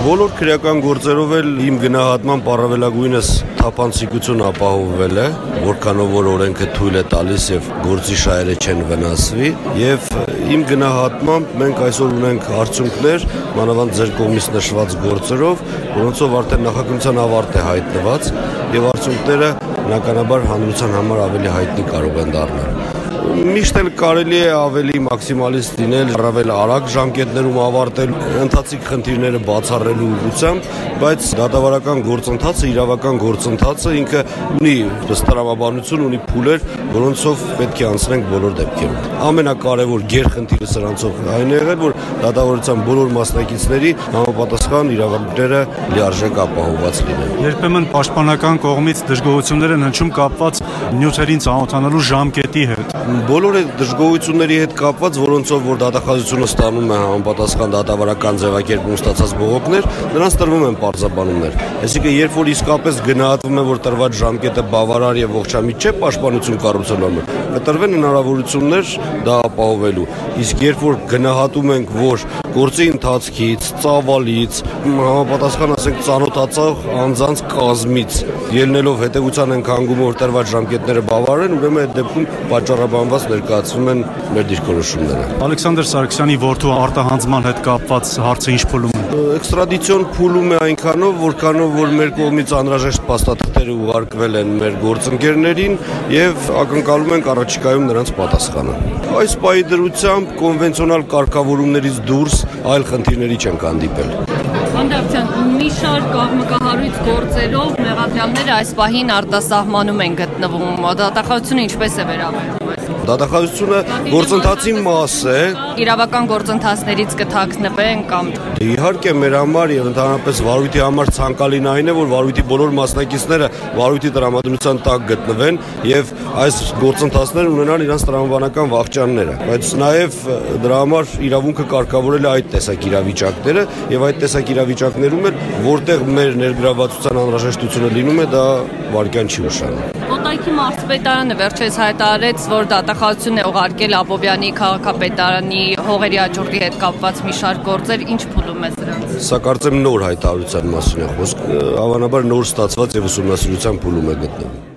Բոլոր քրեական գործերով էլ իմ գնահատմամբ առավելագույնս թափանցիկություն ապահովվել է, որքանով որ օրենքը թույլ է տալիս եւ գործի շահերը չեն վնասվի, եւ իմ գնահատմամբ մենք այսօր ունենք արդյունքներ, մանավանդ ձեր կողմից նշված գործերով, որոնցով արդեն նախաքննության ավարտ է հայտնված եւ արդյունքները բնականաբար հանրության համար ավելի հայտնի կարող են դառնալ։ Միշտ էլ կարելի է ավելի մաքսիմալիստ լինել, առավել արագ ժամկետներում ավարտել ընթացիկ խնդիրները բացառելու ուղղությամբ, բայց դատավարական գործընթացը, իրավական գործընթացը ինքը ունի տրամաբանություն, ունի փուլեր, որոնցով պետք է անցնենք բոլոր դեպքերում։ Ամենակարևոր գերխնդիրը սրանցով այն է եղել, որ դատավարության բոլոր մասնակիցների համապատասխան իրավունքները լիարժեք ապահովված լինեն։ Երբեմն պաշտպանական կողմից դժգոհություններ են հնչում կապված նյութերին ծանոթանալու ժամկետի հետ։ Բոլոր այդ դժգոհությունների հետ կապված, որոնցով որ դատախազությունը ստանում է համապատասխան դատավարական ձևակերպում ստացած բողոքներ, նրանց տրվում են պարզաբանումներ։ Այսինքն, երբ որ իսկապես գնահատվում է, որ տրված ժամկետը բավարար եւ ողջամիտ չէ պաշտպանություն կառուցելու համար, կտրվեն հնարավորություններ դա ապահովելու։ Իսկ երբ որ գնահատում ենք, որ գործի ընթացքից, ծավալից, համապատասխան ասենք ծանոթացող անձանց կազմից ելնելով հետևության ենք հանգում, որ տրված ժամկետները բավարար են, ուրեմն այդ դեպքում պատճառաբանված ներկայացվում են մեր դիրքորոշումները։ Ալեքսանդր Սարգսյանի որդու արտահանձնման հետ կապված հարցը ինչ փուլում է։ Էքստրադիցիոն փուլում է այնքանով, որքանով որ մեր կողմից անհրաժեշտ փաստաթղթերը ուղարկվել են մեր գործընկերներին եւ ակնկալում ենք առաջիկայում նրանց պատասխանը։ Այս պահի դրությամբ կոնվենցիոնալ կարգավորումներից դուրս այլ խնդիրների չենք հանդիպել։ Անդրեասյան, մի շարք աղմկահարույց գործերով մեղադրյալները այս պահին արտասահմանում են գտնվում։ Դատախազությունը ինչպես է վերաբերվում։ Դատախազությունը գործընթացի մաս է։ Իրավական գործընթացներից կթաքնվեն կամ Իհարկե մեր համար եւ ընդհանրապես վարույթի համար ցանկալին այն է, որ վարույթի բոլոր մասնակիցները վարույթի տրամադրության տակ գտնվեն եւ այս գործընթացները ունենան իրենց տրամաբանական վախճանները, բայց նաեւ դրա համար իրավունքը կարգավորել է այդ տեսակ իրավիճակները եւ այդ տեսակ իրավիճակներում էլ որտեղ մեր ներգրավվածության անհրաժեշտությունը լինում է, դա վարկյան չի ուշանում։ Կոտայքի մարզպետարանը վերջերս հայտարարեց, որ դատախազությունն է ուղարկել Աբովյանի քաղաքապետարանի հողերի աճուրդի հետ կապված մի շարք գործեր, ինչ փուլում է սրանց։ Սա կարծեմ նոր հայտարարության մասին է խոսք, հավանաբար նոր ստացված եւ ուսումնասիրության փուլում է գտնվում։